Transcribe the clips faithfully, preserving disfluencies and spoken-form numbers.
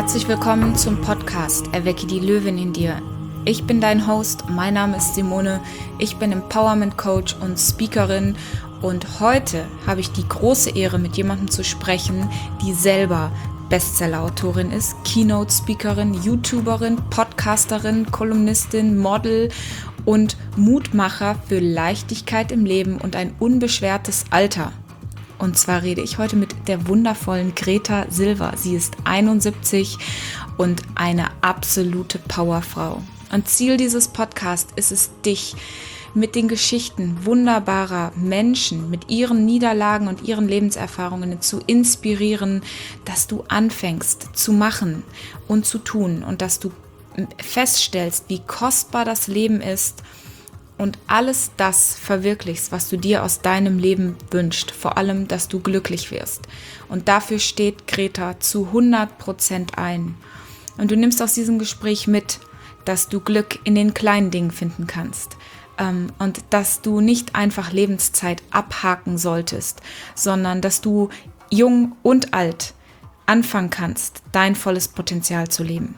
Herzlich willkommen zum Podcast Erwecke die Löwin in dir. Ich bin dein Host, mein Name ist Simone, ich bin Empowerment Coach und Speakerin und heute habe ich die große Ehre, mit jemandem zu sprechen, die selber Bestseller-Autorin ist, Keynote-Speakerin, YouTuberin, Podcasterin, Kolumnistin, Model und Mutmacher für Leichtigkeit im Leben und ein unbeschwertes Alter. Und zwar rede ich heute mit der wundervollen Greta Silver. Sie ist einundsiebzig und eine absolute Powerfrau. Und Ziel dieses Podcasts ist es, dich mit den Geschichten wunderbarer Menschen, mit ihren Niederlagen und ihren Lebenserfahrungen zu inspirieren, dass du anfängst zu machen und zu tun und dass du feststellst, wie kostbar das Leben ist, und alles das verwirklichst, was du dir aus deinem Leben wünschst. Vor allem, dass du glücklich wirst. Und dafür steht Greta zu hundert Prozent ein. Und du nimmst aus diesem Gespräch mit, dass du Glück in den kleinen Dingen finden kannst. Ähm, und dass du nicht einfach Lebenszeit abhaken solltest, sondern dass du jung und alt anfangen kannst, dein volles Potenzial zu leben.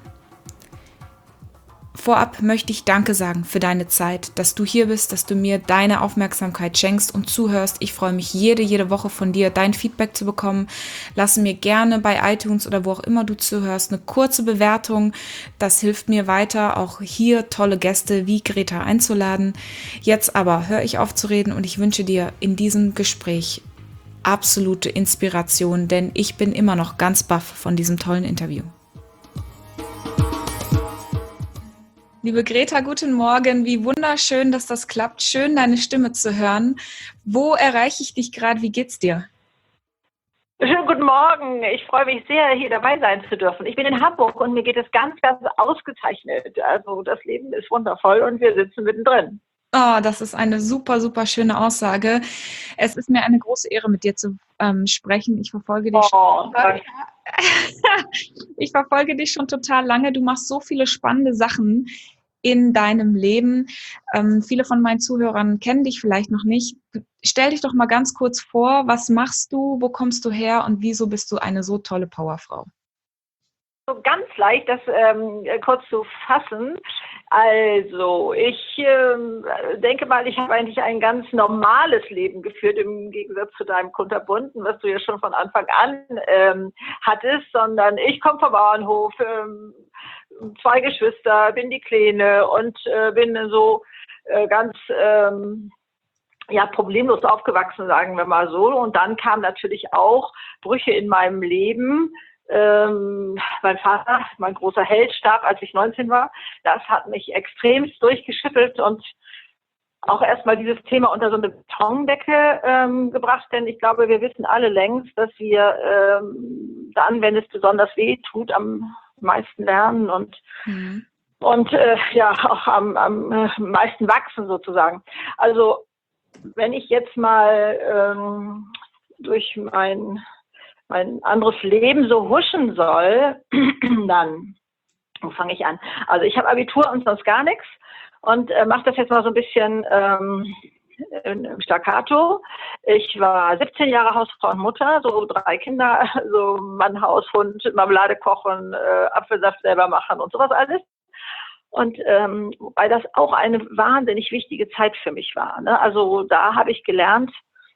Vorab möchte ich Danke sagen für deine Zeit, dass du hier bist, dass du mir deine Aufmerksamkeit schenkst und zuhörst. Ich freue mich jede, jede Woche von dir, dein Feedback zu bekommen. Lass mir gerne bei iTunes oder wo auch immer du zuhörst eine kurze Bewertung. Das hilft mir weiter, auch hier tolle Gäste wie Greta einzuladen. Jetzt aber höre ich auf zu reden und ich wünsche dir in diesem Gespräch absolute Inspiration, denn ich bin immer noch ganz baff von diesem tollen Interview. Liebe Greta, guten Morgen. Wie wunderschön, dass das klappt. Schön, deine Stimme zu hören. Wo erreiche ich dich gerade? Wie geht's dir? Schönen guten Morgen. Ich freue mich sehr, hier dabei sein zu dürfen. Ich bin in Hamburg und mir geht es ganz, ganz ausgezeichnet. Also das Leben ist wundervoll und wir sitzen mittendrin. Oh, das ist eine super, super schöne Aussage. Es ist mir eine große Ehre, mit dir zu ähm, sprechen. Ich verfolge dich oh, schon. Ich verfolge dich schon total lange. Du machst so viele spannende Sachen in deinem Leben. Ähm, viele von meinen Zuhörern kennen dich vielleicht noch nicht. Stell dich doch mal ganz kurz vor, was machst du, wo kommst du her und wieso bist du eine so tolle Powerfrau? So ganz leicht, das ähm, kurz zu fassen. Also, ich ähm, denke mal, ich habe eigentlich ein ganz normales Leben geführt, im Gegensatz zu deinem kunterbunten, was du ja schon von Anfang an ähm, hattest, sondern ich komme vom Bauernhof, ähm, zwei Geschwister, bin die Kleine und äh, bin so äh, ganz ähm, ja, problemlos aufgewachsen, sagen wir mal so. Und dann kamen natürlich auch Brüche in meinem Leben. Ähm, mein Vater, mein großer Held, starb, als ich neunzehn war. Das hat mich extremst durchgeschüttelt und auch erstmal dieses Thema unter so eine Betondecke ähm, gebracht, denn ich glaube, wir wissen alle längst, dass wir ähm, dann, wenn es besonders weh tut, am meisten lernen und mhm. und äh, ja auch am, am äh, meisten wachsen sozusagen. Also wenn ich jetzt mal ähm, durch mein mein anderes Leben so huschen soll, dann, wo fange ich an? Also ich habe Abitur und sonst gar nichts und äh, mache das jetzt mal so ein bisschen ähm, im Staccato. Ich war siebzehn Jahre Hausfrau und Mutter, so drei Kinder, so Mann, Haus, Hund, Marmelade kochen, äh, Apfelsaft selber machen und sowas alles. Und ähm, wobei das auch eine wahnsinnig wichtige Zeit für mich war. Ne? Also da habe ich gelernt,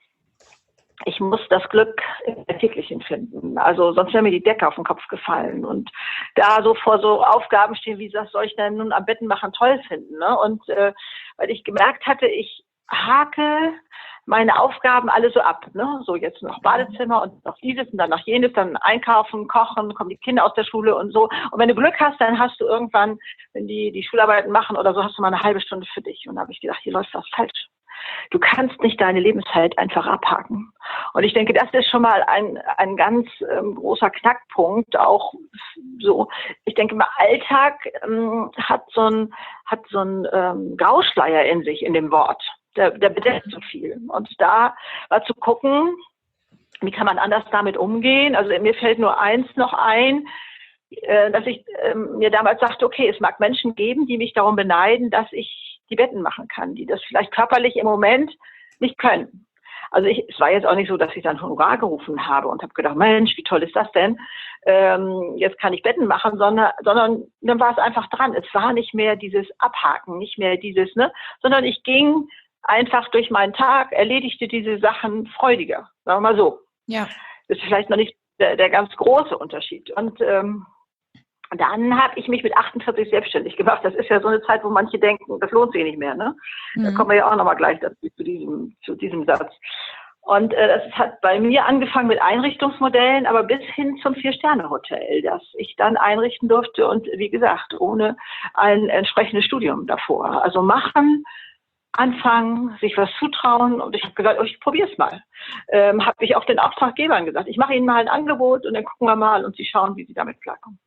ich muss das Glück im Alltäglichen finden. Also sonst wäre mir die Decke auf den Kopf gefallen. Und da so vor so Aufgaben stehen, wie das soll ich denn nun am Betten machen toll finden. Ne? Und äh, weil ich gemerkt hatte, ich hake meine Aufgaben alle so ab. Ne? So jetzt noch Badezimmer und noch dieses und dann noch jenes, dann einkaufen, kochen, kommen die Kinder aus der Schule und so. Und wenn du Glück hast, dann hast du irgendwann, wenn die die Schularbeiten machen oder so, hast du mal eine halbe Stunde für dich. Und da habe ich gedacht, hier läuft was falsch. Du kannst nicht deine Lebenszeit einfach abhaken. Und ich denke, das ist schon mal ein, ein ganz ähm, großer Knackpunkt. Auch so, ich denke mal, Alltag ähm, hat so ein, hat so ein ähm, Grauschleier in sich, in dem Wort. Der, der bedeckt so viel. Und da war zu gucken, wie kann man anders damit umgehen. Also mir fällt nur eins noch ein, äh, dass ich äh, mir damals sagte, okay, es mag Menschen geben, die mich darum beneiden, dass ich die Betten machen kann, die das vielleicht körperlich im Moment nicht können. Also ich, es war jetzt auch nicht so, dass ich dann Honorar gerufen habe und habe gedacht, Mensch, wie toll ist das denn? Ähm, jetzt kann ich Betten machen, sondern, sondern dann war es einfach dran. Es war nicht mehr dieses Abhaken, nicht mehr dieses, ne, sondern ich ging einfach durch meinen Tag, erledigte diese Sachen freudiger, sagen wir mal so. Ja. Das ist vielleicht noch nicht der, der ganz große Unterschied. Und ähm, dann habe ich mich mit achtundvierzig selbstständig gemacht. Das ist ja so eine Zeit, wo manche denken, das lohnt sich nicht mehr. Ne? Mhm. Da kommen wir ja auch nochmal gleich dazu, zu diesem, zu diesem Satz. Und äh, das hat bei mir angefangen mit Einrichtungsmodellen, aber bis hin zum Vier-Sterne-Hotel, das ich dann einrichten durfte und wie gesagt, ohne ein entsprechendes Studium davor. Also machen, anfangen, sich was zutrauen und ich habe gesagt, oh, ich probiere es mal. Ähm, habe ich auch den Auftraggebern gesagt, ich mache Ihnen mal ein Angebot und dann gucken wir mal und Sie schauen, wie Sie damit klarkommen.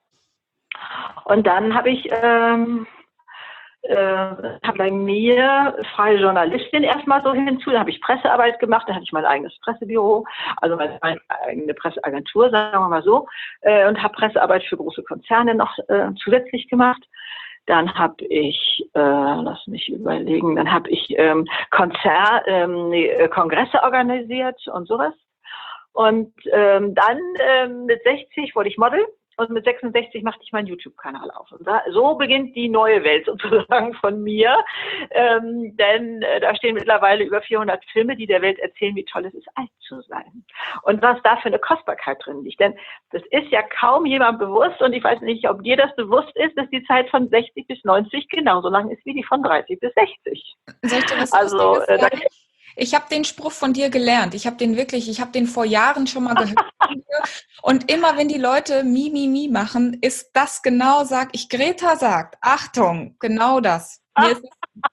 Und dann habe ich ähm, äh, hab bei mir freie Journalistin erstmal so hinzu, da habe ich Pressearbeit gemacht, da hatte ich mein eigenes Pressebüro, also meine, meine eigene Presseagentur, sagen wir mal so, äh, und habe Pressearbeit für große Konzerne noch äh, zusätzlich gemacht. Dann habe ich, äh, lass mich überlegen, dann habe ich ähm, Konzer, ähm, nee, Kongresse organisiert und sowas. Und ähm, dann ähm, mit sechzig wurde ich Model. Und mit sechsundsechzig machte ich meinen YouTube-Kanal auf. Und da, so beginnt die neue Welt sozusagen von mir. Ähm, denn äh, da stehen mittlerweile über vierhundert Filme, die der Welt erzählen, wie toll es ist, alt zu sein. Und was da für eine Kostbarkeit drin liegt. Denn das ist ja kaum jemand bewusst. Und ich weiß nicht, ob dir das bewusst ist, dass die Zeit von sechzig bis neunzig genauso lang ist wie die von dreißig bis sechzig. Soll ich dir was also, äh, sagen? Ich habe den Spruch von dir gelernt. Ich habe den wirklich, ich habe den vor Jahren schon mal gehört. Und immer wenn die Leute mi, mi, mi machen, ist das genau, sag ich, Greta sagt, Achtung, genau das. Mir ist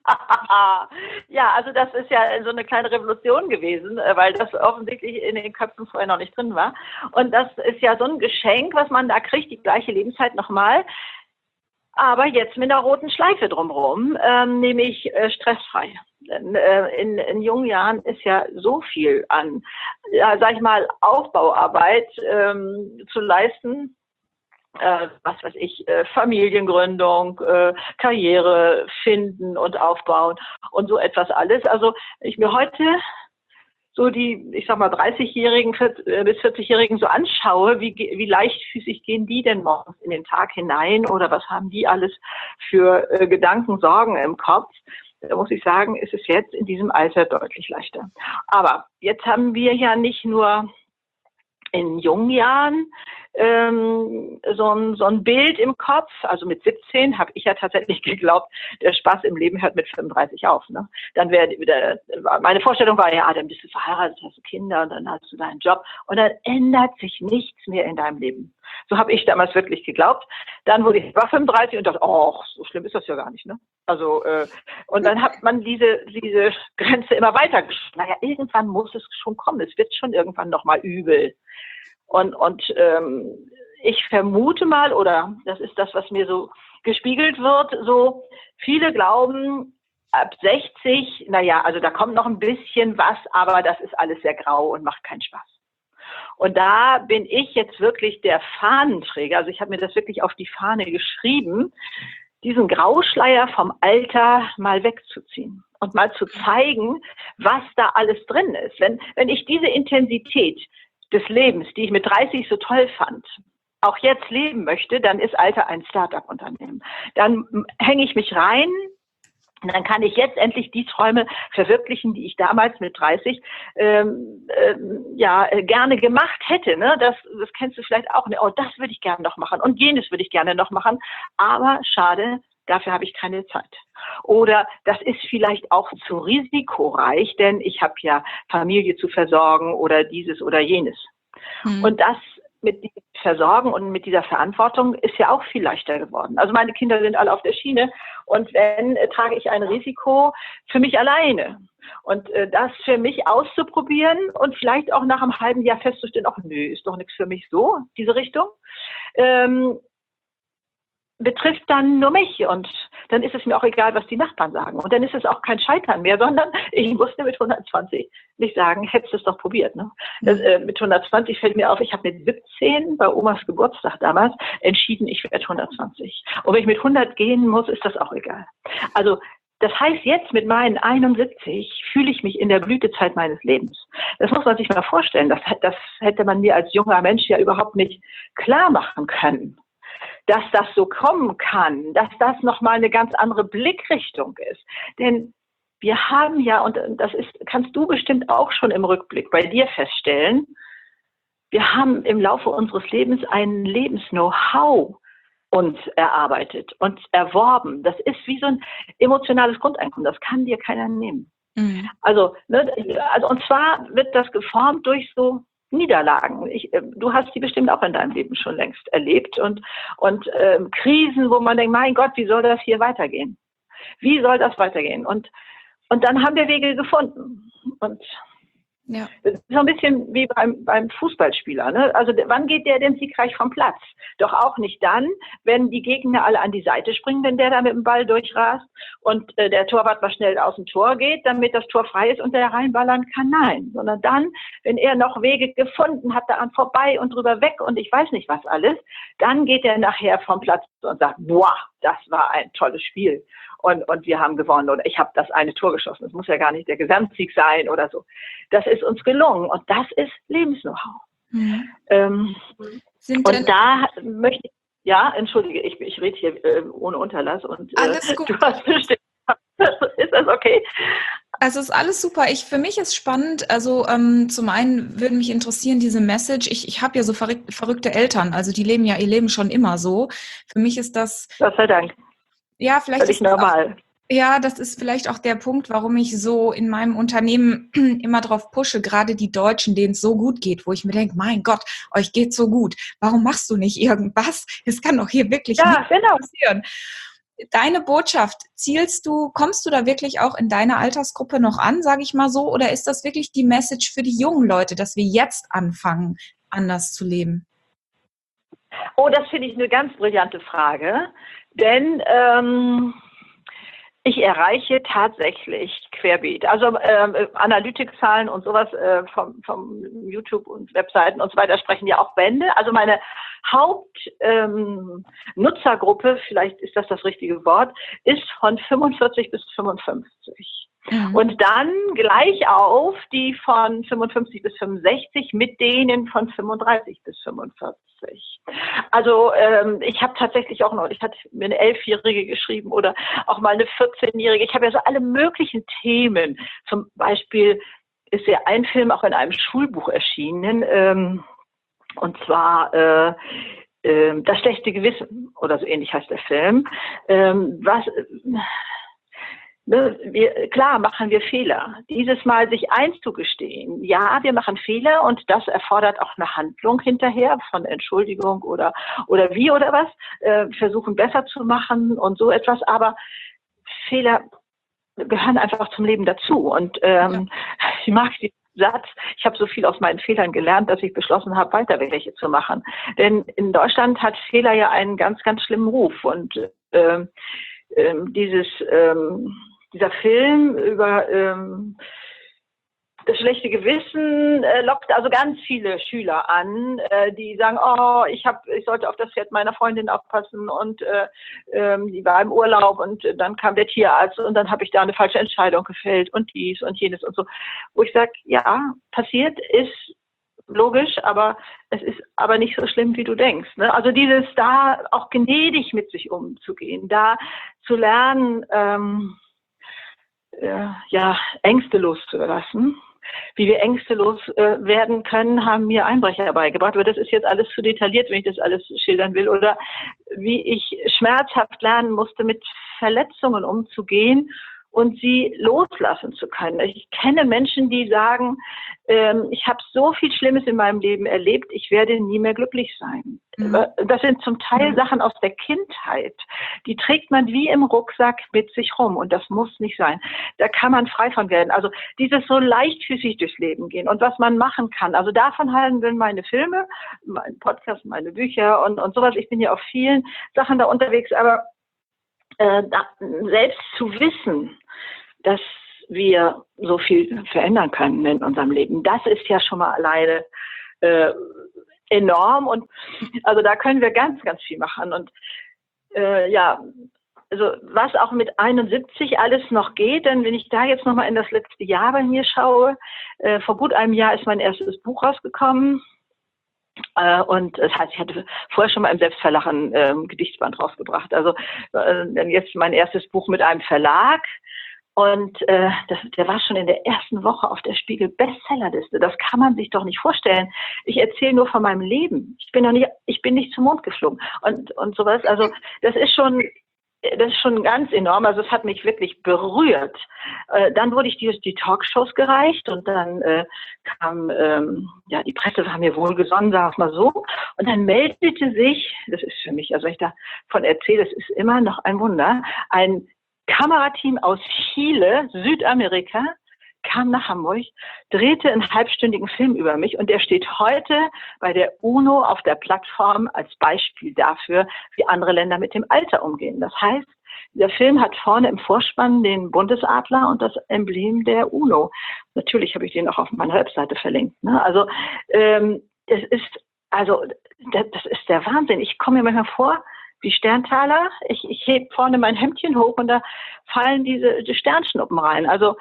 ja, also das ist ja so eine kleine Revolution gewesen, weil das offensichtlich in den Köpfen vorher noch nicht drin war. Und das ist ja so ein Geschenk, was man da kriegt, die gleiche Lebenszeit nochmal. Aber jetzt mit einer roten Schleife drumherum, ähm, nämlich äh, stressfrei. In, in jungen Jahren ist ja so viel an, ja, sag ich mal, Aufbauarbeit ähm, zu leisten, äh, was weiß ich, äh, Familiengründung, äh, Karriere finden und aufbauen und so etwas alles. Also wenn ich mir heute so die, ich sag mal, dreißigjährigen bis vierzigjährigen so anschaue, wie, wie leichtfüßig gehen die denn morgens in den Tag hinein oder was haben die alles für äh, Gedanken, Sorgen im Kopf? Da muss ich sagen, ist es jetzt in diesem Alter deutlich leichter. Aber jetzt haben wir ja nicht nur in jungen Jahren ähm, so, ein, so ein Bild im Kopf. Also mit siebzehn habe ich ja tatsächlich geglaubt, der Spaß im Leben hört mit fünfunddreißig auf. Ne? Dann wäre wieder, meine Vorstellung war ja, ah, dann bist du verheiratet, hast du Kinder und dann hast du deinen Job und dann ändert sich nichts mehr in deinem Leben. So habe ich damals wirklich geglaubt. Dann wurde ich war fünfunddreißig und dachte, oh, so schlimm ist das ja gar nicht, ne? Also äh, und dann hat man diese diese Grenze immer weiter geschrieben. Naja, irgendwann muss es schon kommen. Es wird schon irgendwann noch mal übel. Und und ähm, ich vermute mal, oder das ist das, was mir so gespiegelt wird, so viele glauben, ab sechzig, naja, also da kommt noch ein bisschen was, aber das ist alles sehr grau und macht keinen Spaß. Und da bin ich jetzt wirklich der Fahnenträger, also ich habe mir das wirklich auf die Fahne geschrieben, diesen Grauschleier vom Alter mal wegzuziehen und mal zu zeigen, was da alles drin ist. Wenn, wenn ich diese Intensität des Lebens, die ich mit dreißig so toll fand, auch jetzt leben möchte, dann ist Alter ein Start-up-Unternehmen. Dann hänge ich mich rein, und dann kann ich jetzt endlich die Träume verwirklichen, die ich damals mit dreißig ähm, ähm, ja gerne gemacht hätte. Ne? Das, das kennst du vielleicht auch. Ne? Oh, das würde ich gerne noch machen und jenes würde ich gerne noch machen. Aber schade, dafür habe ich keine Zeit. Oder das ist vielleicht auch zu risikoreich, denn ich habe ja Familie zu versorgen oder dieses oder jenes. Hm. Und das mit diesem Versorgen und mit dieser Verantwortung ist ja auch viel leichter geworden. Also meine Kinder sind alle auf der Schiene und wenn, äh, trage ich ein Risiko für mich alleine. Und äh, das für mich auszuprobieren und vielleicht auch nach einem halben Jahr festzustellen, ach nö, ist doch nichts für mich so, diese Richtung, ähm, betrifft dann nur mich und dann ist es mir auch egal, was die Nachbarn sagen. Und dann ist es auch kein Scheitern mehr, sondern ich musste mit hundertzwanzig nicht sagen, hättest du es doch probiert. Ne? Das, äh, mit hundertzwanzig fällt mir auf, ich habe mit siebzehn bei Omas Geburtstag damals entschieden, ich werde hundertzwanzig. Und wenn ich mit hundert gehen muss, ist das auch egal. Also Das heißt, jetzt mit meinen einundsiebzig fühle ich mich in der Blütezeit meines Lebens. Das muss man sich mal vorstellen. Das, das hätte man mir als junger Mensch ja überhaupt nicht klar machen können, dass das so kommen kann, dass das nochmal eine ganz andere Blickrichtung ist. Denn wir haben ja, und das ist, kannst du bestimmt auch schon im Rückblick bei dir feststellen, wir haben im Laufe unseres Lebens ein Lebens-Know-how uns erarbeitet und erworben. Das ist wie so ein emotionales Grundeinkommen. Das kann dir keiner nehmen. Mhm. Also, ne, also, und zwar wird das geformt durch so Niederlagen. Ich, du hast die bestimmt auch in deinem Leben schon längst erlebt und, und äh, Krisen, wo man denkt, mein Gott, wie soll das hier weitergehen? Wie soll das weitergehen? Und, und dann haben wir Wege gefunden. Und ja. Das ist so ein bisschen wie beim, beim Fußballspieler. Ne? Also wann geht der denn siegreich vom Platz? Doch auch nicht dann, wenn die Gegner alle an die Seite springen, wenn der da mit dem Ball durchrast und äh, der Torwart mal schnell aus dem Tor geht, damit das Tor frei ist und der reinballern kann. Nein, sondern dann, wenn er noch Wege gefunden hat, da an vorbei und drüber weg und ich weiß nicht was alles, dann geht er nachher vom Platz und sagt, boah, das war ein tolles Spiel. Und, und wir haben gewonnen oder ich habe das eine Tor geschossen. Es muss ja gar nicht der Gesamtsieg sein oder so. Das ist uns gelungen und das ist Lebens-Know-how. Mhm. Ähm, und da möchte ich, ja, entschuldige, ich, ich rede hier äh, ohne Unterlass und äh, alles gut. Du hast bestimmt, ist das okay? Also ist alles super. Ich, für mich ist spannend, also ähm, zum einen würde mich interessieren, diese Message, ich, ich habe ja so verrück, verrückte Eltern, also die leben ja ihr Leben schon immer so. Für mich ist das... Gott sei Dank. Ja, vielleicht Völlig ist das normal. Auch, ja, das ist vielleicht auch der Punkt, warum ich so in meinem Unternehmen immer drauf pushe, gerade die Deutschen, denen es so gut geht, wo ich mir denke, mein Gott, euch geht's so gut. Warum machst du nicht irgendwas? Es kann doch hier wirklich ja, nichts genau. passieren. Deine Botschaft, zielst du, kommst du da wirklich auch in deiner Altersgruppe noch an, sage ich mal so, oder ist das wirklich die Message für die jungen Leute, dass wir jetzt anfangen, anders zu leben? Oh, das finde ich eine ganz brillante Frage, denn ähm, ich erreiche tatsächlich querbeet. Also äh, Analytics-Zahlen und sowas äh, vom, vom YouTube und Webseiten und so weiter sprechen ja auch Bände. Also meine Hauptnutzergruppe, ähm, vielleicht ist das das richtige Wort, ist von fünfundvierzig bis fünfundfünfzig. Mhm. Und dann gleich auf die von fünfundfünfzig bis fünfundsechzig mit denen von fünfunddreißig bis fünfundvierzig. Also ähm, ich habe tatsächlich auch noch, ich hatte mir eine Elfjährige geschrieben oder auch mal eine vierzehnjährige. Ich habe ja so alle möglichen Themen. Zum Beispiel ist ja ein Film auch in einem Schulbuch erschienen, ähm, und zwar äh, äh, Das schlechte Gewissen oder so ähnlich heißt der Film. Ähm, was... Äh, Ne, wir, klar machen wir Fehler. Dieses Mal sich einzugestehen, ja, wir machen Fehler und das erfordert auch eine Handlung hinterher von Entschuldigung oder oder wie oder was, äh, versuchen besser zu machen und so etwas, aber Fehler gehören einfach zum Leben dazu und ähm, ja. Ich mag den Satz, ich habe so viel aus meinen Fehlern gelernt, dass ich beschlossen habe, weiter welche zu machen. Denn in Deutschland hat Fehler ja einen ganz, ganz schlimmen Ruf und ähm, ähm, dieses ähm, Dieser Film über ähm, das schlechte Gewissen äh, lockt also ganz viele Schüler an, äh, die sagen, oh, ich hab, ich sollte auf das Pferd meiner Freundin aufpassen und äh, ähm, die war im Urlaub und äh, dann kam der Tierarzt und dann habe ich da eine falsche Entscheidung gefällt und dies und jenes und so. Wo ich sage, ja, passiert ist logisch, aber es ist aber nicht so schlimm, wie du denkst. Ne? Also dieses da auch gnädig mit sich umzugehen, da zu lernen, ähm, ja, Ängste loszulassen. Wie wir Ängste loswerden können, haben mir Einbrecher beigebracht. Aber das ist jetzt alles zu detailliert, wenn ich das alles schildern will. Oder wie ich schmerzhaft lernen musste, mit Verletzungen umzugehen und sie loslassen zu können. Ich kenne Menschen, die sagen, ähm, ich habe so viel Schlimmes in meinem Leben erlebt, ich werde nie mehr glücklich sein. Mhm. Das sind zum Teil mhm. Sachen aus der Kindheit. Die trägt man wie im Rucksack mit sich rum und das muss nicht sein. Da kann man frei von werden. Also dieses so leichtfüßig durchs Leben gehen und was man machen kann. Also davon handeln meine Filme, mein Podcast, meine Bücher und, und sowas. Ich bin ja auf vielen Sachen da unterwegs, aber äh, da, selbst zu wissen, dass wir so viel verändern können in unserem Leben. Das ist ja schon mal alleine äh, enorm und also da können wir ganz, ganz viel machen und äh, ja, also was auch mit einundsiebzig alles noch geht, denn wenn ich da jetzt nochmal in das letzte Jahr bei mir schaue, äh, vor gut einem Jahr ist mein erstes Buch rausgekommen. Äh, und das heißt, ich hatte vorher schon mal im Selbstverlag ein ähm, Gedichtsband rausgebracht. Also äh, jetzt mein erstes Buch mit einem Verlag. Und äh, das, der war schon in der ersten Woche auf der Spiegel-Bestsellerliste. Das kann man sich doch nicht vorstellen. Ich erzähle nur von meinem Leben. Ich bin noch nicht, ich bin nicht zum Mond geflogen und und sowas. Also das ist schon, das ist schon ganz enorm. Also es hat mich wirklich berührt. Äh, dann wurde ich die, die Talkshows gereicht und dann äh, kam, ähm, ja, die Presse war mir wohlgesonnen, sag ich mal so. Und dann meldete sich, das ist für mich, also wenn ich davon erzähle, es ist immer noch ein Wunder, ein Kamerateam aus Chile, Südamerika, kam nach Hamburg, drehte einen halbstündigen Film über mich und der steht heute bei der UNO auf der Plattform als Beispiel dafür, wie andere Länder mit dem Alter umgehen. Das heißt, der Film hat vorne im Vorspann den Bundesadler und das Emblem der UNO. Natürlich habe ich den auch auf meiner Webseite verlinkt. Ne? Also ähm, es ist, also das, das ist der Wahnsinn. Ich komme mir manchmal vor wie Sterntaler. Ich, ich heb vorne mein Hemdchen hoch und da fallen diese die Sternschnuppen rein. Also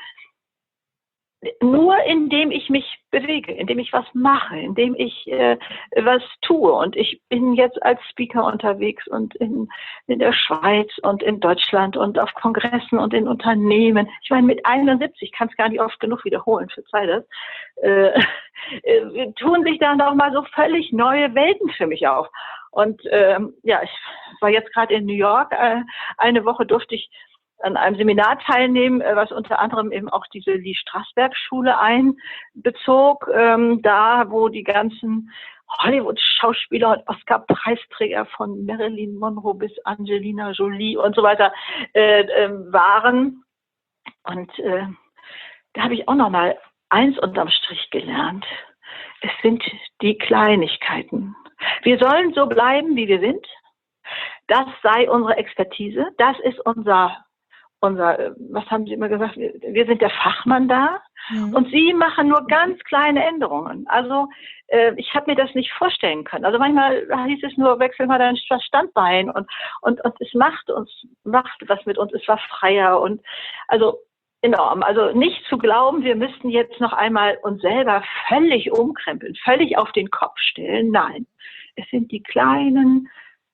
nur indem ich mich bewege, indem ich was mache, indem ich äh, was tue. Und ich bin jetzt als Speaker unterwegs und in, in der Schweiz und in Deutschland und auf Kongressen und in Unternehmen. Ich meine, mit einundsiebzig, ich kann es gar nicht oft genug wiederholen, verzeih das, äh, äh, tun sich dann doch mal so völlig neue Welten für mich auf. Und ähm, ja, ich war jetzt gerade in New York. Äh, eine Woche durfte ich an einem Seminar teilnehmen, was unter anderem eben auch diese Lee Strasberg-Schule einbezog, ähm, da wo die ganzen Hollywood-Schauspieler und Oscar-Preisträger von Marilyn Monroe bis Angelina Jolie und so weiter äh, äh, waren. Und äh, da habe ich auch noch mal eins unterm Strich gelernt. Es sind die Kleinigkeiten. Wir sollen so bleiben, wie wir sind. Das sei unsere Expertise. Das ist unser Unser, was haben Sie immer gesagt, wir sind der Fachmann da mhm. und Sie machen nur ganz kleine Änderungen. Also äh, ich habe mir das nicht vorstellen können. Also manchmal hieß es nur, wechsel mal dein Standbein und, und, und es macht uns, macht was mit uns, es war freier und also enorm. Also nicht zu glauben, wir müssten jetzt noch einmal uns selber völlig umkrempeln, völlig auf den Kopf stellen. Nein, es sind die kleinen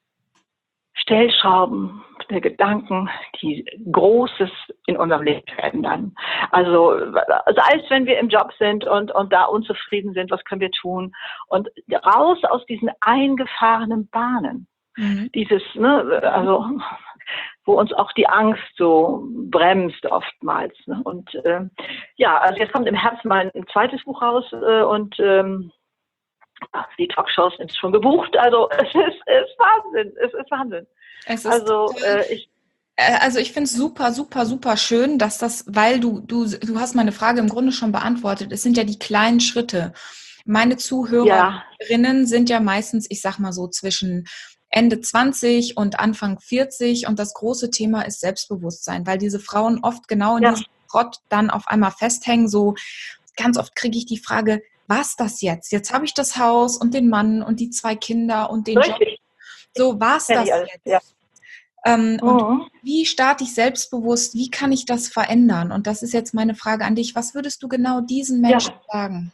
Stellschrauben der Gedanken, die Großes in unserem Leben verändern. Also sei es, wenn wir im Job sind und, und da unzufrieden sind, was können wir tun? Und raus aus diesen eingefahrenen Bahnen. Mhm. Dieses, ne, also wo uns auch die Angst so bremst oftmals. Ne? Und äh, ja, also jetzt kommt im Herbst mal ein zweites Buch raus äh, und ähm, die Talkshows sind schon gebucht. Also es ist, es ist Wahnsinn. Es ist Wahnsinn. Es ist also äh, ich Also ich finde es super, super, super schön, dass das, weil du, du, du hast meine Frage im Grunde schon beantwortet. Es sind ja die kleinen Schritte. Meine Zuhörerinnen ja. sind ja meistens, ich sag mal so, zwischen Ende zwanzig und Anfang vierzig und das große Thema ist Selbstbewusstsein, weil diese Frauen oft genau in ja. diesem Trott dann auf einmal festhängen. So ganz oft kriege ich die Frage, was das jetzt? Jetzt habe ich das Haus und den Mann und die zwei Kinder und den Richtig. Job. So, war's das jetzt? Ja. Ähm, mhm. Und wie starte ich selbstbewusst? Wie kann ich das verändern? Und das ist jetzt meine Frage an dich. Was würdest du genau diesen Menschen ja. sagen?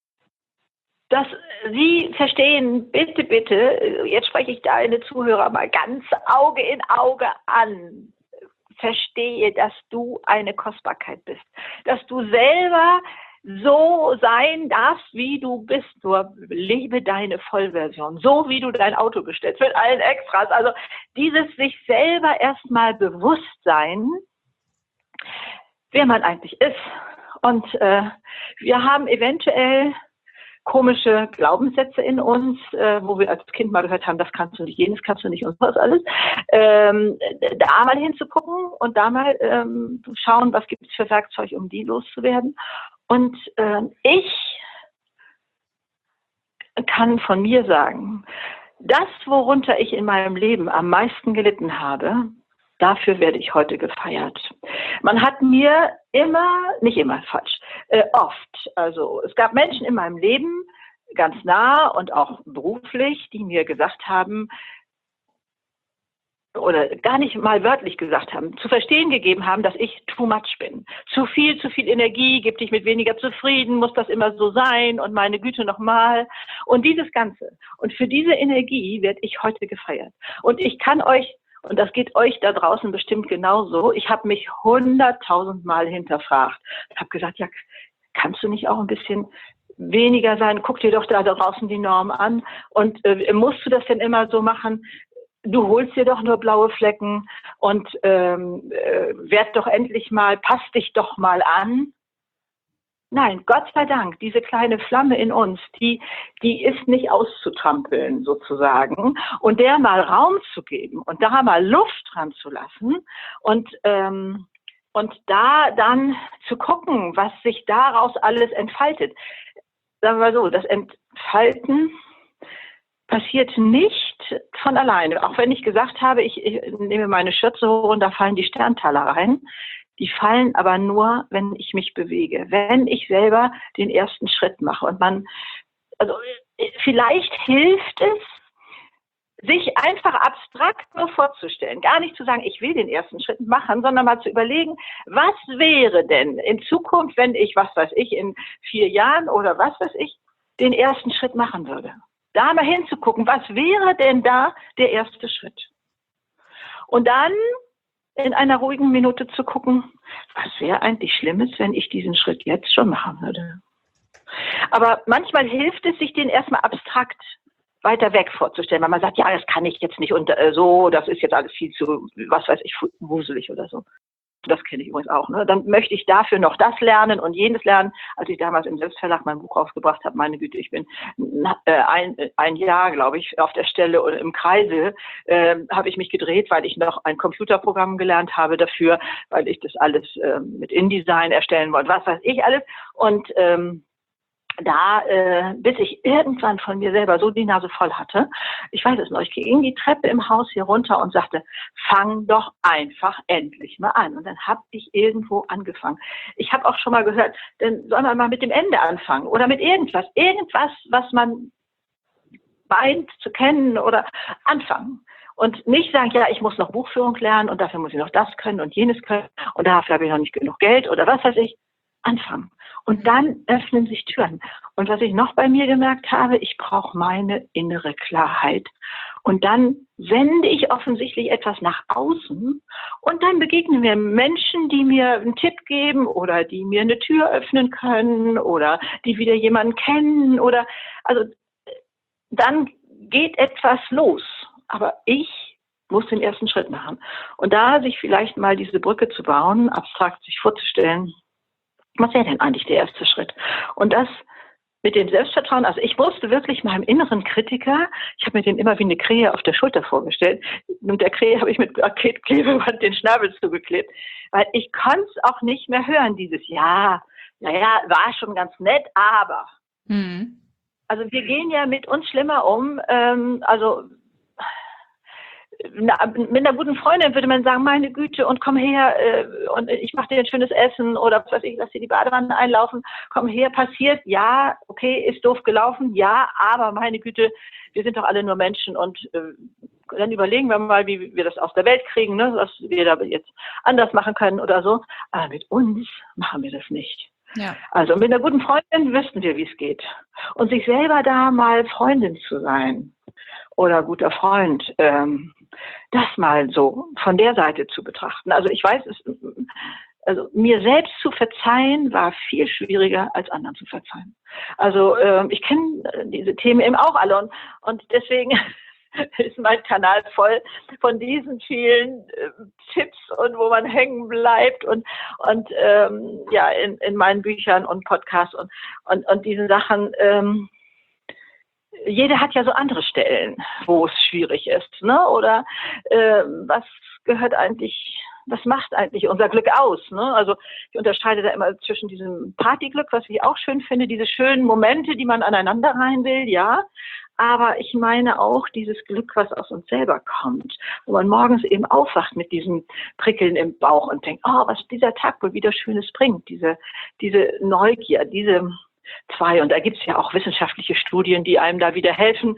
Dass Sie verstehen, bitte, bitte, jetzt spreche ich deine Zuhörer mal ganz Auge in Auge an. Verstehe, dass du eine Kostbarkeit bist. Dass du selber so sein darfst, wie du bist. Nur lebe deine Vollversion, so wie du dein Auto bestellst, mit allen Extras. Also dieses sich selber erstmal bewusst sein, wer man eigentlich ist. Und äh, wir haben eventuell komische Glaubenssätze in uns, äh, wo wir als Kind mal gehört haben, das kannst du nicht, jenes kannst du nicht und was alles. Ähm, da mal hinzugucken und da mal ähm, schauen, was gibt es für Werkzeug, um die loszuwerden. Und äh, ich kann von mir sagen, das, worunter ich in meinem Leben am meisten gelitten habe, dafür werde ich heute gefeiert. Man hat mir immer, nicht immer, falsch, äh, oft, also es gab Menschen in meinem Leben, ganz nah und auch beruflich, die mir gesagt haben, oder gar nicht mal wörtlich gesagt haben, zu verstehen gegeben haben, dass ich too much bin. Zu viel, zu viel Energie, gib dich mit weniger zufrieden, muss das immer so sein und meine Güte nochmal. Und dieses Ganze. Und für diese Energie werde ich heute gefeiert. Und ich kann euch, und das geht euch da draußen bestimmt genauso, ich habe mich hunderttausend Mal hinterfragt. Ich habe gesagt, ja, kannst du nicht auch ein bisschen weniger sein? Guck dir doch da draußen die Norm an. Und äh, musst du das denn immer so machen? Du holst dir doch nur blaue Flecken und ähm, äh, werd doch endlich mal, pass dich doch mal an. Nein, Gott sei Dank, diese kleine Flamme in uns, die, die ist nicht auszutrampeln sozusagen und der mal Raum zu geben und da mal Luft dran zu lassen und ähm, und da dann zu gucken, was sich daraus alles entfaltet. Sagen wir mal so, das Entfalten passiert nicht von alleine. Auch wenn ich gesagt habe, ich, ich nehme meine Schürze hoch und da fallen die Sterntaler rein. Die fallen aber nur, wenn ich mich bewege, wenn ich selber den ersten Schritt mache. Und man, also vielleicht hilft es, sich einfach abstrakt nur vorzustellen. Gar nicht zu sagen, ich will den ersten Schritt machen, sondern mal zu überlegen, was wäre denn in Zukunft, wenn ich, was weiß ich, in vier Jahren oder was weiß ich, den ersten Schritt machen würde. Da mal hinzugucken, was wäre denn da der erste Schritt? Und dann in einer ruhigen Minute zu gucken, was wäre eigentlich Schlimmes, wenn ich diesen Schritt jetzt schon machen würde. Aber manchmal hilft es, sich den erstmal abstrakt weiter weg vorzustellen, weil man sagt, ja, das kann ich jetzt nicht und äh, so, das ist jetzt alles viel zu, was weiß ich, wuselig oder so. Das kenne ich übrigens auch. Ne? Dann möchte ich dafür noch das lernen und jenes lernen. Als ich damals im Selbstverlag mein Buch rausgebracht habe, meine Güte, ich bin äh, ein, ein Jahr, glaube ich, auf der Stelle und im Kreise äh, habe ich mich gedreht, weil ich noch ein Computerprogramm gelernt habe dafür, weil ich das alles äh, mit InDesign erstellen wollte, was weiß ich alles. Und ähm, da, äh, bis ich irgendwann von mir selber so die Nase voll hatte, ich weiß es noch, ich ging die Treppe im Haus hier runter und sagte, fang doch einfach endlich mal an. Und dann habe ich irgendwo angefangen. Ich habe auch schon mal gehört, dann soll man mal mit dem Ende anfangen oder mit irgendwas, irgendwas, was man meint zu kennen oder anfangen. Und nicht sagen, ja, ich muss noch Buchführung lernen und dafür muss ich noch das können und jenes können und dafür habe ich noch nicht genug Geld oder was weiß ich. Anfangen. Und dann öffnen sich Türen. Und was ich noch bei mir gemerkt habe, ich brauche meine innere Klarheit. Und dann sende ich offensichtlich etwas nach außen und dann begegnen mir Menschen, die mir einen Tipp geben oder die mir eine Tür öffnen können oder die wieder jemanden kennen oder, also, dann geht etwas los. Aber ich muss den ersten Schritt machen. Und da sich vielleicht mal diese Brücke zu bauen, abstrakt sich vorzustellen, was wäre denn eigentlich der erste Schritt? Und das mit dem Selbstvertrauen, also ich musste wirklich meinem inneren Kritiker, ich habe mir den immer wie eine Krähe auf der Schulter vorgestellt, und der Krähe habe ich mit Klebeband den Schnabel zugeklebt, weil ich konnte es auch nicht mehr hören, dieses Ja, naja, war schon ganz nett, aber. Mhm. Also wir gehen ja mit uns schlimmer um, ähm, also mit einer guten Freundin würde man sagen, meine Güte, und komm her äh, und ich mache dir ein schönes Essen oder was weiß ich, lass dir die Badewanne einlaufen, komm her, passiert, ja, okay, ist doof gelaufen, ja, aber meine Güte, wir sind doch alle nur Menschen und äh, dann überlegen wir mal, wie wir das aus der Welt kriegen, ne, was wir da jetzt anders machen können oder so, aber mit uns machen wir das nicht. Ja. Also mit einer guten Freundin wüssten wir, wie es geht. Und sich selber da mal Freundin zu sein oder guter Freund, ähm, das mal so von der Seite zu betrachten. Also ich weiß, es, also mir selbst zu verzeihen war viel schwieriger als anderen zu verzeihen. Also ähm, ich kenne diese Themen eben auch alle und, und deswegen ist mein Kanal voll von diesen vielen äh, Tipps und wo man hängen bleibt und und ähm, ja in, in meinen Büchern und Podcasts und und und diesen Sachen. Ähm, jeder hat ja so andere Stellen, wo es schwierig ist, ne? Oder äh, was gehört eigentlich, was macht eigentlich unser Glück aus, ne? Also ich unterscheide da immer zwischen diesem Partyglück, was ich auch schön finde, diese schönen Momente, die man aneinander rein will, ja. Aber ich meine auch dieses Glück, was aus uns selber kommt, wo man morgens eben aufwacht mit diesem Prickeln im Bauch und denkt, oh, was dieser Tag wohl wieder Schönes bringt, diese diese Neugier, diese zwei, und da gibt es ja auch wissenschaftliche Studien, die einem da wieder helfen,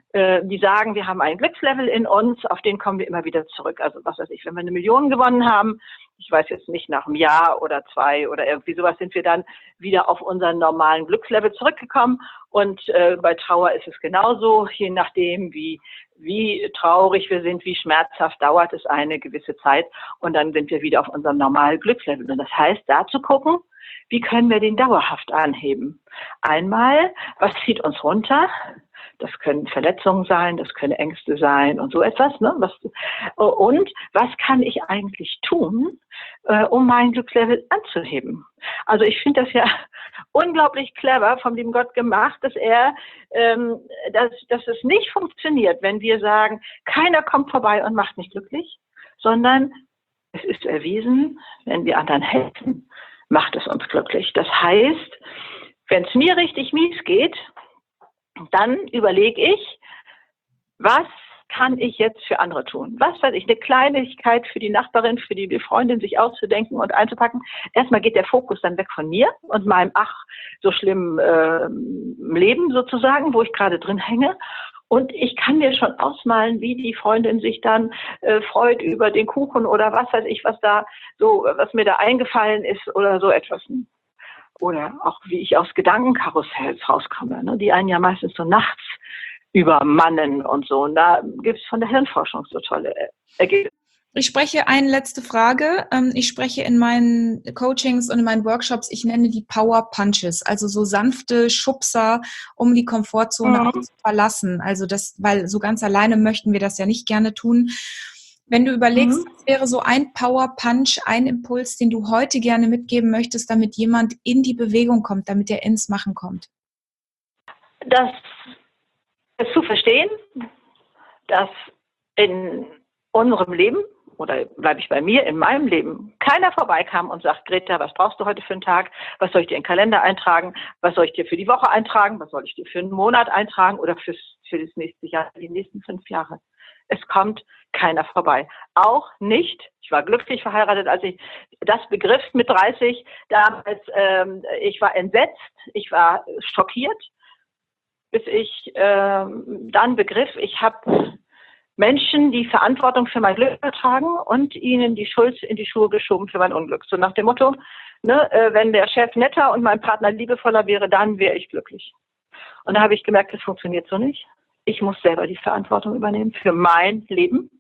äh, die sagen, wir haben einen Glückslevel in uns, auf den kommen wir immer wieder zurück. Also was weiß ich, wenn wir eine Million gewonnen haben, ich weiß jetzt nicht, nach einem Jahr oder zwei oder irgendwie sowas, sind wir dann wieder auf unseren normalen Glückslevel zurückgekommen. Und äh, bei Trauer ist es genauso, je nachdem, wie, wie traurig wir sind, wie schmerzhaft, dauert es eine gewisse Zeit. Und dann sind wir wieder auf unserem normalen Glückslevel. Und das heißt, da zu gucken, wie können wir den dauerhaft anheben? Einmal, was zieht uns runter? Das können Verletzungen sein, das können Ängste sein und so etwas. Ne? Was, und was kann ich eigentlich tun, äh, um mein Glückslevel anzuheben? Also ich finde das ja unglaublich clever vom lieben Gott gemacht, dass er, ähm, dass, dass es nicht funktioniert, wenn wir sagen, keiner kommt vorbei und macht mich glücklich, sondern es ist erwiesen, wenn wir anderen helfen, macht es uns glücklich. Das heißt, wenn es mir richtig mies geht, dann überlege ich, was kann ich jetzt für andere tun? Was weiß ich, eine Kleinigkeit für die Nachbarin, für die Freundin sich auszudenken und einzupacken. Erstmal geht der Fokus dann weg von mir und meinem ach so schlimmen äh, Leben sozusagen, wo ich gerade drin hänge. Und ich kann mir schon ausmalen, wie die Freundin sich dann äh, freut über den Kuchen oder was weiß ich, was da so, was mir da eingefallen ist oder so etwas. Oder auch wie ich aus Gedankenkarussells rauskomme, ne, die einen ja meistens so nachts übermannen und so. Und da gibt es von der Hirnforschung so tolle Ergebnisse. Ich spreche eine letzte Frage. Ich spreche in meinen Coachings und in meinen Workshops, ich nenne die Power Punches, also so sanfte Schubser, um die Komfortzone Mhm. auch zu verlassen. Also das, weil so ganz alleine möchten wir das ja nicht gerne tun. Wenn du überlegst, Mhm. was wäre so ein Power Punch, ein Impuls, den du heute gerne mitgeben möchtest, damit jemand in die Bewegung kommt, damit er ins Machen kommt? Das ist zu verstehen, dass in unserem Leben, oder bleibe ich bei mir, in meinem Leben, keiner vorbeikam und sagt, Greta, was brauchst du heute für einen Tag? Was soll ich dir in den Kalender eintragen? Was soll ich dir für die Woche eintragen? Was soll ich dir für einen Monat eintragen? Oder fürs, für das nächste Jahr, die nächsten fünf Jahre? Es kommt keiner vorbei. Auch nicht, ich war glücklich verheiratet, als ich das begriff mit dreißig, damals, ähm, ich war entsetzt, ich war schockiert, bis ich ähm, dann begriff, ich habe Menschen, die Verantwortung für mein Glück tragen und ihnen die Schuld in die Schuhe geschoben für mein Unglück. So nach dem Motto, ne, äh, wenn der Chef netter und mein Partner liebevoller wäre, dann wäre ich glücklich. Und da habe ich gemerkt, das funktioniert so nicht. Ich muss selber die Verantwortung übernehmen für mein Leben.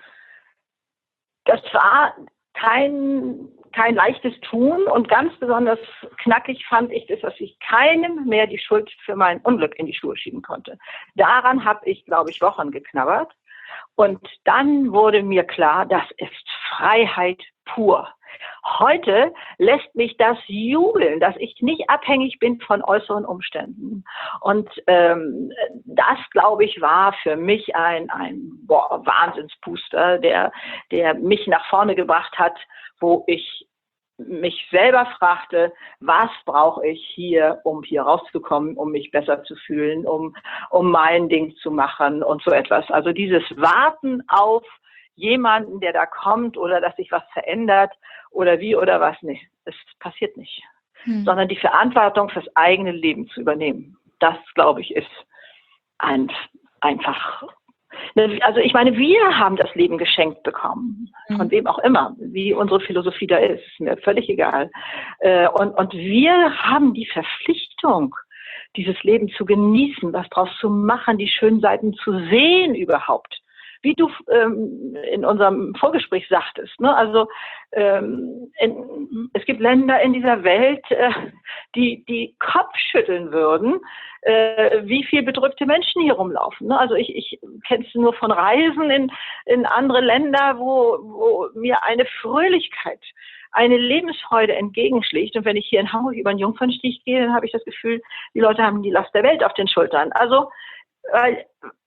Das war kein, kein leichtes Tun und ganz besonders knackig fand ich das, dass ich keinem mehr die Schuld für mein Unglück in die Schuhe schieben konnte. Daran habe ich, glaube ich, Wochen geknabbert. Und dann wurde mir klar, das ist Freiheit pur. Heute lässt mich das jubeln, dass ich nicht abhängig bin von äußeren Umständen. Und ähm, das, glaube ich, war für mich ein, ein boah, Wahnsinnsbooster, der, der mich nach vorne gebracht hat, wo ich mich selber fragte, was brauche ich hier, um hier rauszukommen, um mich besser zu fühlen, um, um mein Ding zu machen und so etwas. Also dieses Warten auf jemanden, der da kommt oder dass sich was verändert oder wie oder was, nicht. Es passiert nicht. Hm. Sondern die Verantwortung fürs eigene Leben zu übernehmen. Das, glaube ich, ist ein, einfach... Also ich meine, wir haben das Leben geschenkt bekommen, von mhm. wem auch immer, wie unsere Philosophie da ist, ist mir völlig egal. Und, und wir haben die Verpflichtung, dieses Leben zu genießen, was draus zu machen, die schönen Seiten zu sehen überhaupt. Wie du ähm, in unserem Vorgespräch sagtest, ne? Also ähm, in, es gibt Länder in dieser Welt, äh, die die Kopf schütteln würden, äh, wie viel bedrückte Menschen hier rumlaufen. Ne? Also ich, ich kenne es nur von Reisen in, in andere Länder, wo, wo mir eine Fröhlichkeit, eine Lebensfreude entgegenschlägt. Und wenn ich hier in Hamburg über den Jungfernstieg gehe, dann habe ich das Gefühl, die Leute haben die Last der Welt auf den Schultern. Also äh,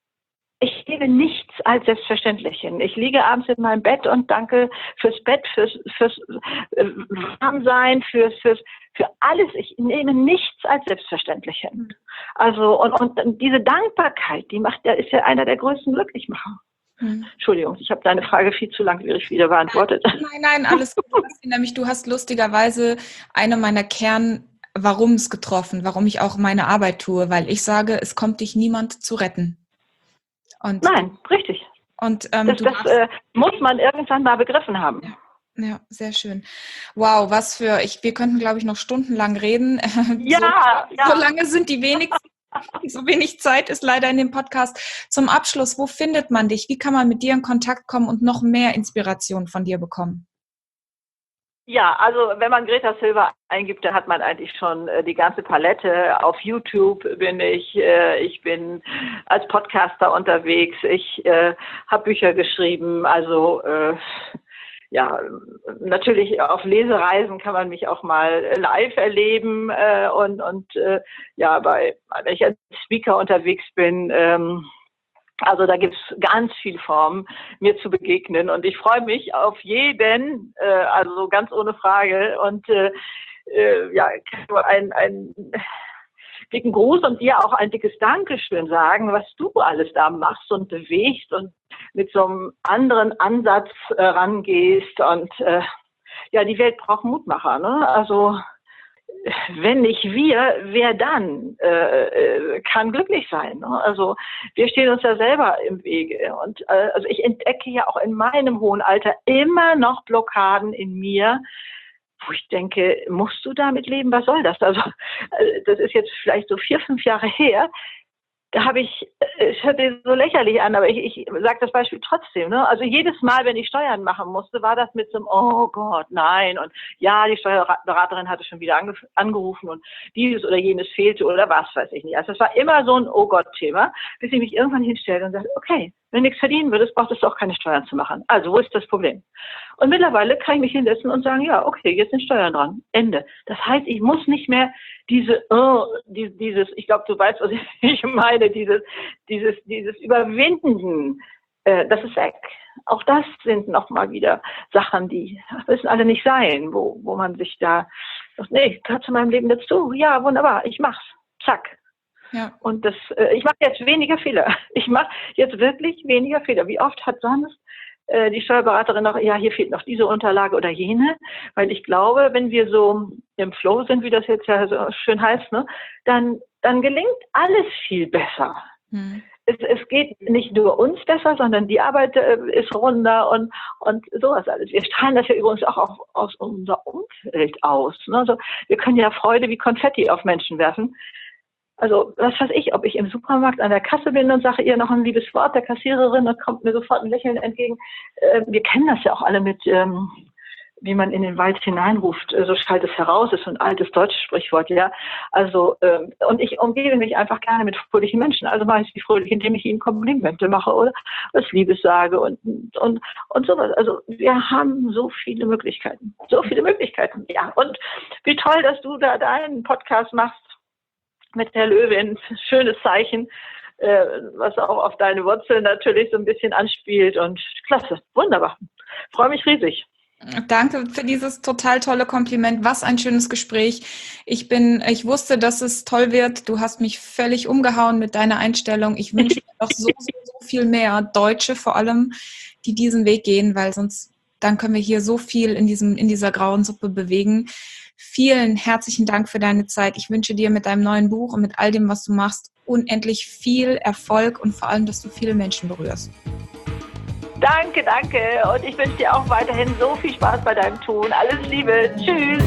ich lebe nichts als selbstverständlich hin. Ich liege abends in meinem Bett und danke fürs Bett, fürs, fürs äh, Warmsein, fürs, fürs, für alles. Ich nehme nichts als selbstverständlich hin. Also, und, und diese Dankbarkeit, die macht, der ist ja einer der größten Glücklichmacher. Hm. Entschuldigung, ich habe deine Frage viel zu langwierig wieder beantwortet. Nein, nein, alles gut. Nämlich, du hast lustigerweise eine meiner Kern Warums getroffen, warum ich auch meine Arbeit tue, weil ich sage, es kommt dich niemand zu retten. Und, Nein, richtig. Und ähm, das du das äh, muss man irgendwann mal begriffen haben. Ja. Ja, sehr schön. Wow, was für, ich, wir könnten, glaube ich, noch stundenlang reden. Ja, so, ja. so lange sind die wenigsten, so wenig Zeit ist leider in dem Podcast. Zum Abschluss, wo findet man dich? Wie kann man mit dir in Kontakt kommen und noch mehr Inspiration von dir bekommen? Ja, also wenn man Greta Silva eingibt, dann hat man eigentlich schon äh, die ganze Palette. Auf YouTube bin ich, äh, ich bin als Podcaster unterwegs, ich äh, habe Bücher geschrieben, also äh, ja, natürlich auf Lesereisen kann man mich auch mal live erleben äh, und, und äh, ja, bei, wenn ich als Speaker unterwegs bin, ähm, also da gibt's ganz viele Formen, mir zu begegnen und ich freue mich auf jeden, äh, also ganz ohne Frage und äh, äh, ja, ich kann nur ein, ein dicken Gruß und dir auch ein dickes Dankeschön sagen, was du alles da machst und bewegst und mit so einem anderen Ansatz äh, rangehst und äh, ja, die Welt braucht Mutmacher, ne? Also wenn nicht wir, wer dann äh, äh, kann glücklich sein, ne? Also wir stehen uns ja selber im Wege und äh, also ich entdecke ja auch in meinem hohen Alter immer noch Blockaden in mir, wo ich denke, musst du damit leben? Was soll das? Also das ist jetzt vielleicht so vier, fünf Jahre her. Da habe ich, es hört sich so lächerlich an, aber ich, ich sage das Beispiel trotzdem. Ne? Also jedes Mal, wenn ich Steuern machen musste, war das mit so einem, oh Gott, nein. Und ja, die Steuerberaterin hatte schon wieder ange, angerufen und dieses oder jenes fehlte oder was weiß ich nicht. Also es war immer so ein Oh Gott-Thema, bis ich mich irgendwann hinstellte und sagte, okay, wenn du nichts verdienen würdest, braucht es doch keine Steuern zu machen. Also wo ist das Problem? Und mittlerweile kann ich mich hinsetzen und sagen, ja, okay, jetzt sind Steuern dran. Ende. Das heißt, ich muss nicht mehr diese, oh, dieses, ich glaube, du weißt, was ich meine, dieses, dieses, dieses Überwinden, äh, das ist weg. Auch das sind nochmal wieder Sachen, die das müssen alle nicht sein, wo, wo man sich da, sagt, nee, gehört zu meinem Leben dazu. Ja, wunderbar, ich mach's. Zack. Ja. Und das, äh, ich mache jetzt weniger Fehler. Ich mache jetzt wirklich weniger Fehler. Wie oft hat sonst äh, die Steuerberaterin noch, ja, hier fehlt noch diese Unterlage oder jene, weil ich glaube, wenn wir so im Flow sind, wie das jetzt ja so schön heißt, ne, dann, dann gelingt alles viel besser. Hm. Es, es geht nicht nur uns besser, sondern die Arbeit äh, ist runder und, und sowas alles. Wir strahlen das ja übrigens auch auf, aus unser Umfeld aus. Ne? Also wir können ja Freude wie Konfetti auf Menschen werfen. Also, was weiß ich, ob ich im Supermarkt an der Kasse bin und sage ihr noch ein liebes Wort der Kassiererin, dann kommt mir sofort ein Lächeln entgegen. Äh, wir kennen das ja auch alle mit, ähm, wie man in den Wald hineinruft, äh, so schallt es heraus, ist so ein altes deutsches Sprichwort, ja. Also, ähm, und ich umgebe mich einfach gerne mit fröhlichen Menschen. Also mache ich sie fröhlich, indem ich ihnen Komplimente mache oder was Liebes sage und, und, und sowas. Also, wir haben so viele Möglichkeiten. So viele Möglichkeiten, ja. Und wie toll, dass du da deinen Podcast machst mit der Löwin, schönes Zeichen, äh, was auch auf deine Wurzeln natürlich so ein bisschen anspielt und klasse, wunderbar. Freue mich riesig. Danke für dieses total tolle Kompliment. Was ein schönes Gespräch. Ich bin, ich wusste, dass es toll wird. Du hast mich völlig umgehauen mit deiner Einstellung. Ich wünsche mir noch so, so, so viel mehr Deutsche vor allem, die diesen Weg gehen, weil sonst, dann können wir hier so viel in diesem, in dieser grauen Suppe bewegen. Vielen herzlichen Dank für deine Zeit. Ich wünsche dir mit deinem neuen Buch und mit all dem, was du machst, unendlich viel Erfolg und vor allem, dass du viele Menschen berührst. Danke, danke. Und ich wünsche dir auch weiterhin so viel Spaß bei deinem Tun. Alles Liebe. Tschüss.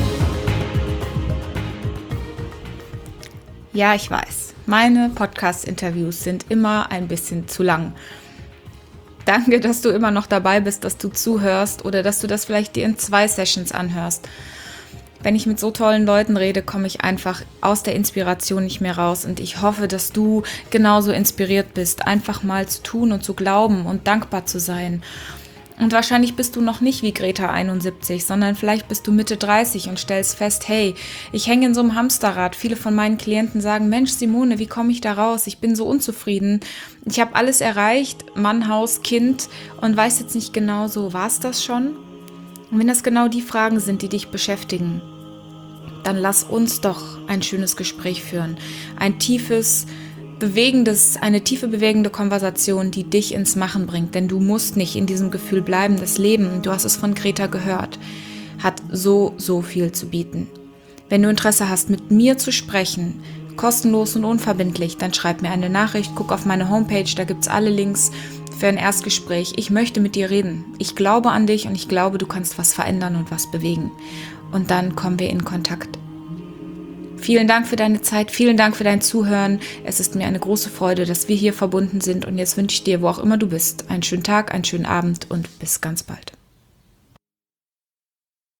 Ja, ich weiß. Meine Podcast-Interviews sind immer ein bisschen zu lang. Danke, dass du immer noch dabei bist, dass du zuhörst oder dass du das vielleicht dir in zwei Sessions anhörst. Wenn ich mit so tollen Leuten rede, komme ich einfach aus der Inspiration nicht mehr raus und ich hoffe, dass du genauso inspiriert bist, einfach mal zu tun und zu glauben und dankbar zu sein. Und wahrscheinlich bist du noch nicht wie Greta einundsiebzig, sondern vielleicht bist du Mitte dreißig und stellst fest, hey, ich hänge in so einem Hamsterrad. Viele von meinen Klienten sagen, Mensch Simone, wie komme ich da raus? Ich bin so unzufrieden. Ich habe alles erreicht, Mann, Haus, Kind und weiß jetzt nicht genau so, war es das schon? Und wenn das genau die Fragen sind, die dich beschäftigen, dann lass uns doch ein schönes Gespräch führen. Ein tiefes, bewegendes, eine tiefe, bewegende Konversation, die dich ins Machen bringt. Denn du musst nicht in diesem Gefühl bleiben. Das Leben, du hast es von Greta gehört, hat so, so viel zu bieten. Wenn du Interesse hast, mit mir zu sprechen, kostenlos und unverbindlich, dann schreib mir eine Nachricht, guck auf meine Homepage, da gibt's alle Links für ein Erstgespräch. Ich möchte mit dir reden. Ich glaube an dich und ich glaube, du kannst was verändern und was bewegen. Und dann kommen wir in Kontakt. Vielen Dank für deine Zeit, vielen Dank für dein Zuhören. Es ist mir eine große Freude, dass wir hier verbunden sind und jetzt wünsche ich dir, wo auch immer du bist, einen schönen Tag, einen schönen Abend und bis ganz bald.